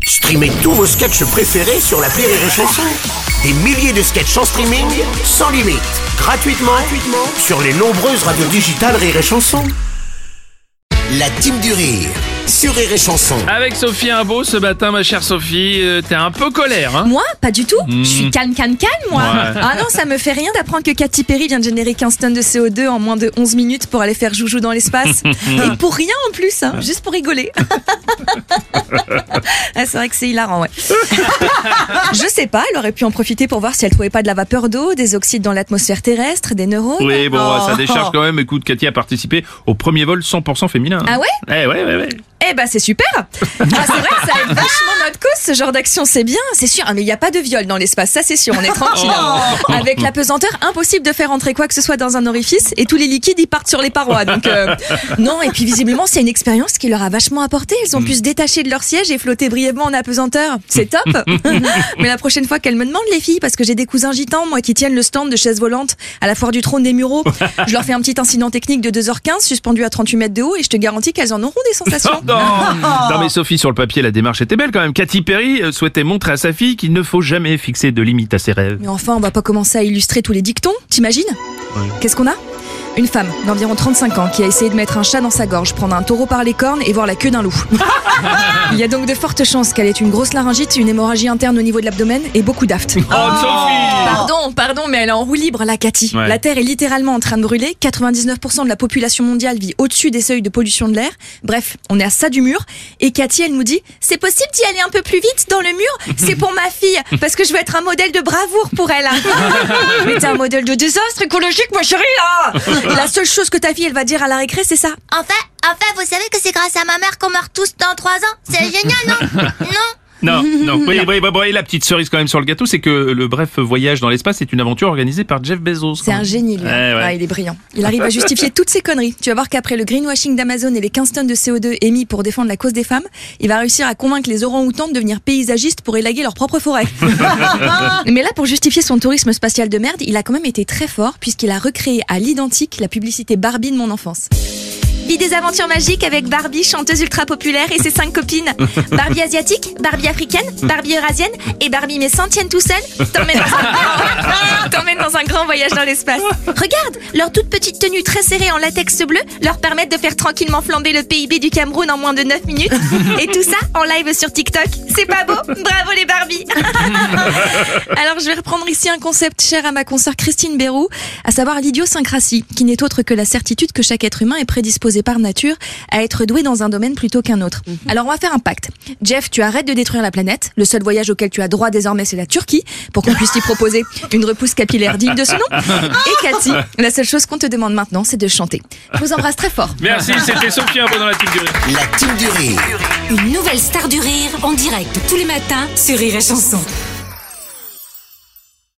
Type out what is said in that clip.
Streamez tous vos sketchs préférés sur l'appli Rire et Chanson. Des milliers de sketchs en streaming, sans limite, gratuitement sur les nombreuses radios digitales Rire et Chanson. La team du rire sur Rire et Chanson. Avec Sophie Imbeau ce matin, ma chère Sophie, t'es un peu colère, hein? Moi, pas du tout. Je suis calme, moi. Ouais. Ah non, ça me fait rien d'apprendre que Katy Perry vient de générer 15 tonnes de CO2 en moins de 11 minutes pour aller faire joujou dans l'espace. Et pour rien en plus, hein, juste pour rigoler. Ah, c'est vrai que c'est hilarant, ouais. Je sais pas, elle aurait pu en profiter pour voir si elle trouvait pas de la vapeur d'eau, des oxydes dans l'atmosphère terrestre, des neurones. Oui, bon, ça décharge quand même. Écoute, Katy a participé au premier vol 100% féminin. Ah ouais? Ouais. Eh ben c'est super. Ah, c'est vrai que ça aide vachement notre cause, ce genre d'action, c'est bien, c'est sûr. Mais il n'y a pas de viol dans l'espace, ça c'est sûr, on est tranquille. Avec la pesanteur, impossible de faire entrer quoi que ce soit dans un orifice et tous les liquides ils partent sur les parois. Donc non, et puis visiblement c'est une expérience qui leur a vachement apporté. Elles ont pu se détacher de leur siège et flotter brièvement en apesanteur. C'est top. Mais la prochaine fois qu'elles me demandent les filles, parce que j'ai des cousins gitans moi qui tiennent le stand de chaises volantes à la foire du trône des Mureaux, je leur fais un petit incident technique de 2h15 suspendu à 38 mètres de haut et je te garantis qu'elles en auront des sensations. Non mais Sophie, sur le papier, la démarche était belle quand même. Katy Perry souhaitait montrer à sa fille qu'il ne faut jamais fixer de limite à ses rêves. Mais enfin, on va pas commencer à illustrer tous les dictons, t'imagines? Qu'est-ce qu'on a? Une femme d'environ 35 ans qui a essayé de mettre un chat dans sa gorge, prendre un taureau par les cornes et voir la queue d'un loup. Il y a donc de fortes chances qu'elle ait une grosse laryngite, une hémorragie interne au niveau de l'abdomen et beaucoup d'aft. Oh, Sophie! Pardon, mais elle est en roue libre, la Katy. Ouais. La Terre est littéralement en train de brûler. 99% de la population mondiale vit au-dessus des seuils de pollution de l'air. Bref, on est à ça du mur. Et Katy, elle nous dit, c'est possible d'y aller un peu plus vite dans le mur? C'est pour ma fille, parce que je veux être un modèle de bravoure pour elle. Mais t'es un modèle de désastre écologique, ma chérie, là! La seule chose que ta fille, elle va dire à la récré, c'est ça. En fait, vous savez que c'est grâce à ma mère qu'on meurt tous dans 3 ans? C'est génial, non? Non. Oui, la petite cerise quand même sur le gâteau, c'est que le bref voyage dans l'espace est une aventure organisée par Jeff Bezos. C'est un génie, lui. Ouais. Ah, il est brillant. Il arrive à justifier toutes ses conneries. Tu vas voir qu'après le greenwashing d'Amazon et les 15 tonnes de CO2 émis pour défendre la cause des femmes, il va réussir à convaincre les orang-outans de devenir paysagistes pour élaguer leur propre forêt. Mais là, pour justifier son tourisme spatial de merde, il a quand même été très fort puisqu'il a recréé à l'identique la publicité Barbie de mon enfance. Vis des aventures magiques avec Barbie, chanteuse ultra populaire et ses 5 copines. Barbie asiatique, Barbie africaine, Barbie eurasienne et Barbie Messin tiennent tout seul. T'emmènes dans un grand voyage dans l'espace. Regarde, leurs toutes petites tenues très serrées en latex bleu leur permettent de faire tranquillement flamber le PIB du Cameroun en moins de 9 minutes. Et tout ça en live sur TikTok. C'est pas beau? Bravo les Barbies. Alors je vais reprendre ici un concept cher à ma consoeur Christine Béroux, à savoir l'idiosyncrasie, qui n'est autre que la certitude que chaque être humain est prédisposé par nature à être doué dans un domaine plutôt qu'un autre. Alors on va faire un pacte. Jeff, tu arrêtes de détruire la planète. Le seul voyage auquel tu as droit désormais, c'est la Turquie, pour qu'on puisse t'y proposer une repousse capillaire digne de ce nom. Et Katy, la seule chose qu'on te demande maintenant, c'est de chanter. Je vous embrasse très fort. Merci, c'était Sophie Imbeau dans la team du rire. La team du rire. Une nouvelle star du rire en direct tous les matins sur Rire et Chanson.